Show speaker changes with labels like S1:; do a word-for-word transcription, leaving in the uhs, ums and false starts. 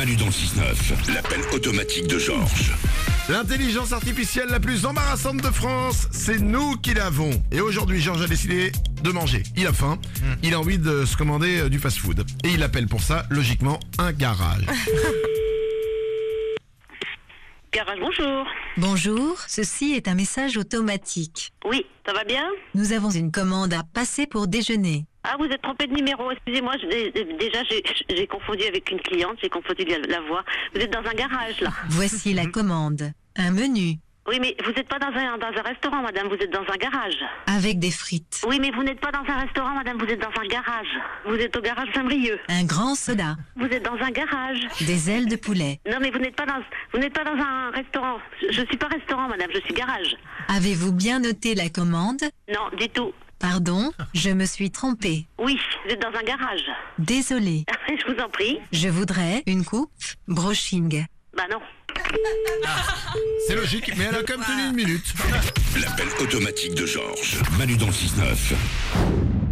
S1: Manu dans le six neuf, l'appel automatique de Georges.
S2: L'intelligence artificielle la plus embarrassante de France, c'est nous qui l'avons. Et aujourd'hui, Georges a décidé de manger. Il a faim, mmh. il a envie de se commander euh, du fast-food. Et il appelle pour ça, logiquement, un garage.
S3: Garage, bonjour.
S4: Bonjour, ceci est un message automatique.
S3: Oui, ça va bien?
S4: Nous avons une commande à passer pour déjeuner.
S3: Ah, vous êtes trompé de numéro, excusez-moi, je- déjà j'ai j'ai confondu avec une cliente, j'ai confondu la, la voix. Vous êtes dans un garage, là.
S4: Voici la commande. Un menu
S3: Oui, mais vous n'êtes pas dans un, dans un restaurant, madame, vous êtes dans un garage.
S4: avec des frites,
S3: Oui, mais vous n'êtes pas dans un restaurant, madame, vous êtes dans un garage. Vous êtes au garage Saint-Brieuc.
S4: un grand soda,
S3: Vous êtes dans un garage.
S4: des ailes de poulet.
S3: Non, mais vous n'êtes pas dans, vous n'êtes pas dans un restaurant. Je, je suis pas restaurant, madame, je suis garage.
S4: Avez-vous bien noté la commande?
S3: Non, du tout.
S4: Pardon, je me suis trompée.
S3: Oui, vous êtes dans un garage.
S4: Désolée.
S3: Je vous en prie.
S4: Je voudrais une coupe brushing.
S3: Bah non.
S2: C'est logique, mais elle a quand même tenu une minute.
S1: L'appel automatique de Georges. Manu dans le six neuf.